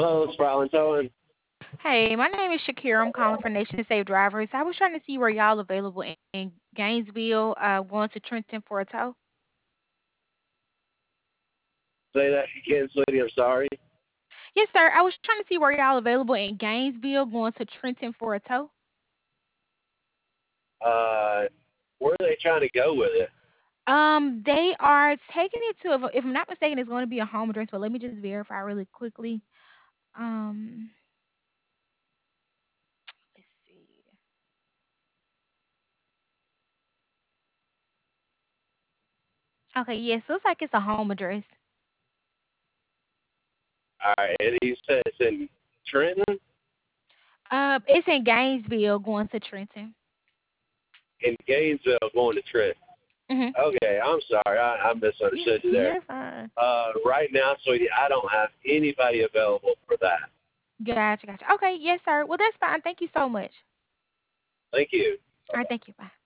Hello, Sprouting Towing. Hey, my name is Shakira. I'm calling for Nation Save Drivers. I was trying to see where y'all available in Gainesville, going to Trenton for a tow. Say that again, sweetie. I'm sorry. Yes, sir. I was trying to see where y'all available in Gainesville, going to Trenton for a tow. Uh, where are they trying to go with it? They are taking it to, if I'm not mistaken, it's going to be a home address, but let me just verify really quickly. Um, let's see. Okay, yes, looks like it's a home address. All right, and he said it's in Trenton, It's in Gainesville, going to Trenton. in Gainesville, going to Trenton. Mhm. Okay, I'm sorry. I Yeah, misunderstood you there. you're fine. Right now, sweetie, I don't have anybody available for that. Gotcha, gotcha. Okay, yes, sir. Well, that's fine. Thank you so much. Thank you. All right, thank you. Bye.